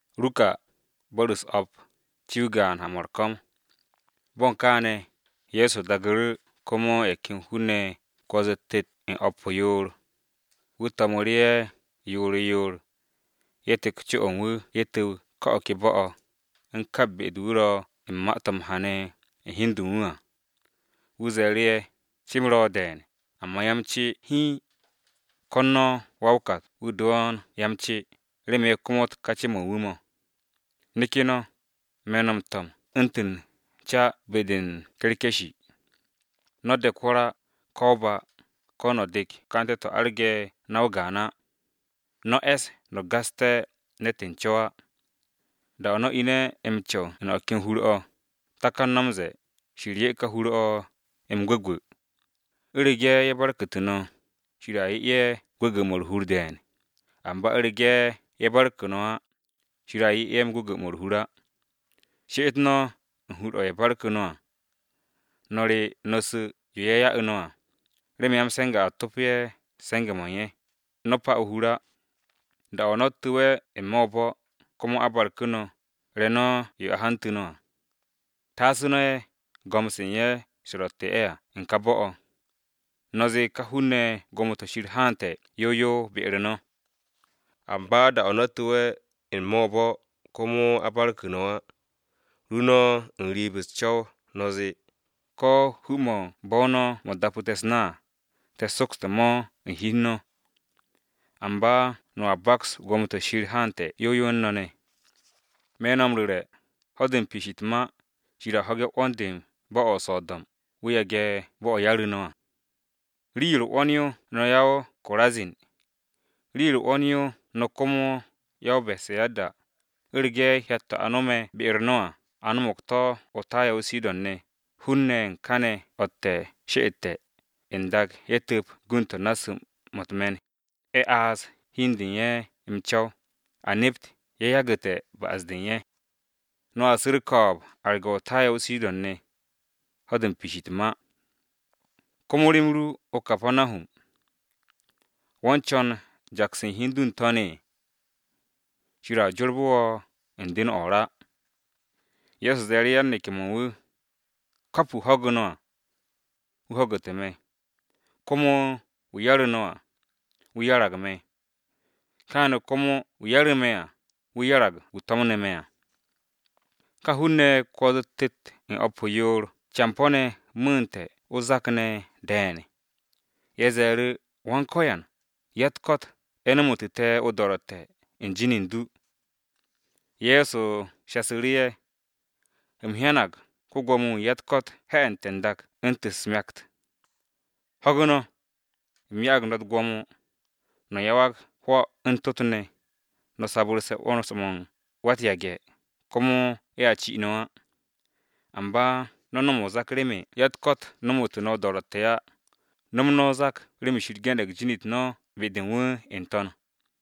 ruka borus op ciugan hamorkom bon kane yesu dagru komo ekin hune koze tet in op yor wutamorie yor yete kchu onwu yete ka okibo en kabbe duro in matam hane in hindunwa wuzerie chimro den amayamchi hi konno wawkat udon yamchi reme komot kachimo wumo nikino menom tom entin cha bedin kerkeshi node kwara koba kono dik kante to arge nawgana no es no gaste netin choa da ono ine emcho no kin huro takan namze shirye ka huro emgwegwe irige yebar kutuno shirayi ye gwegmol hurden amba irige yebar kuno shirayi em gwegmol hura shitno huro yebar kuno nori nosu yeya ino remiam senga atopye senga moye nopa hura da ono tuwe emobo komo abar kuno reno yo hantuno tasuno gomsinye shirote inkabo nozi kahune gomoto shirhante yoyo beereno amba da ono tuwe emobo komo abar kuno runo nribus chow nozi ko humo bono modaputesna te sokstemo hino amba no abax gomoto shirhante yoyo none menomrure hodin pishitma shira hoge ondim bo osodom wiyage bo yaruno riru onyo no yawo korazin riru onyo no komo yaw beseyada irge yatta anome beernoa anumokto otaya usidonne hunne kane otte shete indag yetup gunto nasum motmen as hindinye imchaw anipt yeyagete baasdinye no asirkob argo taya usidonne hodin pishitma komorimru okapanahum wonchon jaksin hindun tone shira jorbo indin ora yes zerian nikimonwu kapu hogono uhogoteme komo uyaruno uyaragme kano komo uyarumea uyarag utomnemea kahune kozotit in opoyor champone munte uzakne den yezeru wankoyan yatkot enemutite udorote injinindu yesu shasurie imhianag kugomu yatkot heentendak entismyakt hogono myag not gomu no yawag ho entotune no saburse onosomon watyage komo yachi inoa amba nonomo zakreme yatkot nomutu no doroteya nomno zak remi shirgendek jinit no bedinwu inton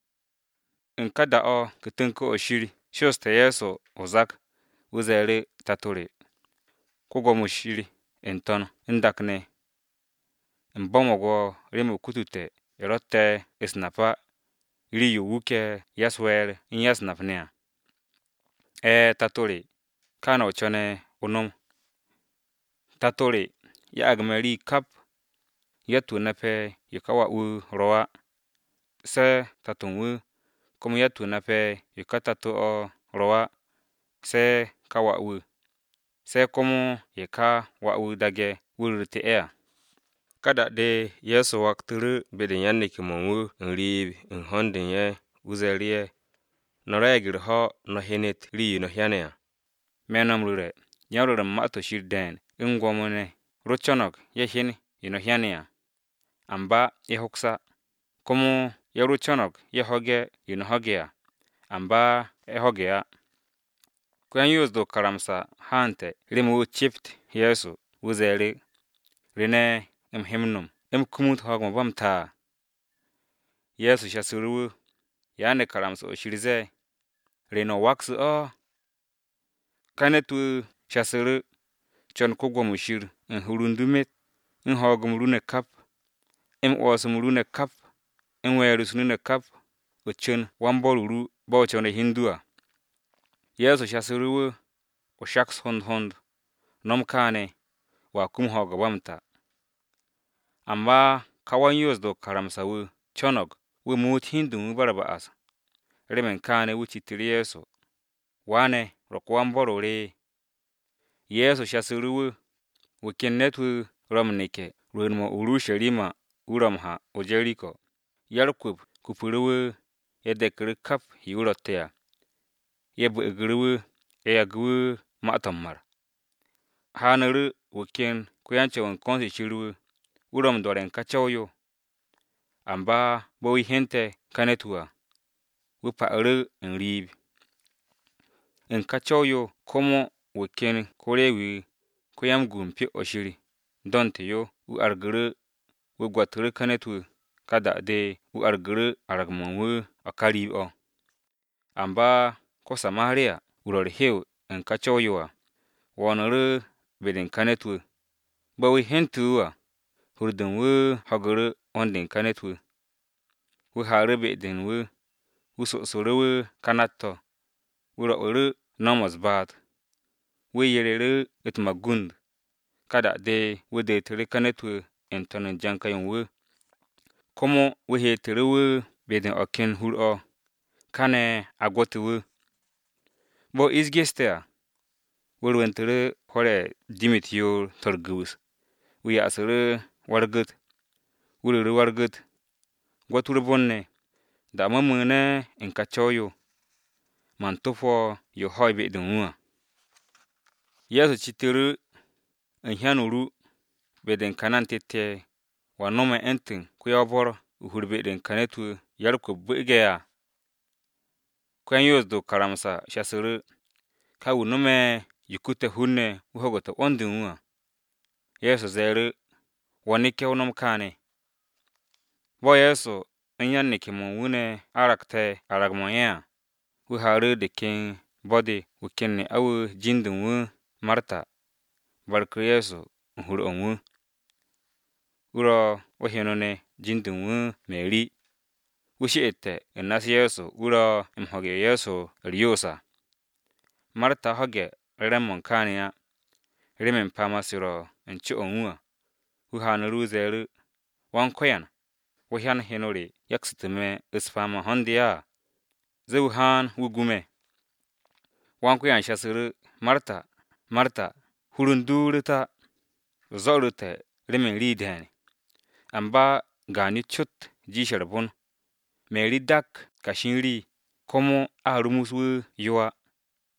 inkada o kutunko oshiri shoste yeso ozak uzere tatore kugomu shiri inton indakne imbomogo remu kutute erote isnapa riyu wuke yaswer inyasnapnea tatore kano chone unom tatore ya agmeri kap yatu nape yukawa u roa se tatunwu komo yatu nape yukatatu o roa se kawa u se komo yeka wa u dage wurte kada de yesu wakturu bedin yannik monwu nrib nhondinye uzerie noregir ho no henet ri no hianea menomrure yarure mato shirden ingomone rochonok yehin ino hianea amba yehoksa komo yeruchonok yehoge ino hogea amba ehogea kwanyuzdo karamsa hante rimu chipt yesu uzeri rine imhimnum imkumut hogmo bamta yesu shasuru yane karamsa oshirize rino waksu kanetu shasuru chon kugwomu shir nhurundumet nhogumrune kap osumrune kap werusnune kap uchun wamboluru bochone hindua Yesu shasuru o shaks hond nom kane wa kum hoga bamta amma kawan yos do karamsa chonog mut hindu baraba as remen kane chitiri Yesu wane rokwan borore Yesu shasuru kennetu romnike ruenmo Urushalima uramha o Jeriko yarkub kupuru yedekru kap hiurotea yebu igru yagu matammar hanuru wuken kuyanche won konsi chiru uram doren kachawyo amba bowi hente kanetua wuparu nrib en kachawyo komo wuken korewi kuyam gumpi oshiri donteyo arguru gwatru kanetu kada de arguru aragmonwu akari o amba ko Samaria uror heu en kachawyo wonuru beden kanetu bawi hentuwa hurdun haguru ondin kanetu haru beden sosoro kanato uru nomos bat yereru itmagund kada de detru kanetu entonun jankayon komo hetru beden oken huro kane agotu bo isgestea wentru hore dimitio torgus yasuru wargut wururu wargut gwaturu bonne da mamune en kachawyo mantofo yohoy bedunwa Yesu chitiru enhanuru beden kanan tete wanoma entin kuyabor uhurbeden kanetu yarkub bugea kwen yosdo karamsa shasuru kawunume yukute hunne hogoto ondunwa Yesu zeru wanike wonom kane bo Yesu enyanike monwune arakte aragmonya haru deken body wukenne awu jindunwu Marta barku Yesu hur onwu uro wahenone jindunwu Mary wushete enas Yesu uro imhoge Yesu riosa Marta hoge remon kania remen pamasiro enchi onwa hanuru zeru wankoyan wahan henore yaksitume isfama hondia zewhan wugume wankoyan shasuru Marta Marta hurunduruta zorute remen riden amba gani chut jisharbun Mary dak kashinri komo arumusu yuwa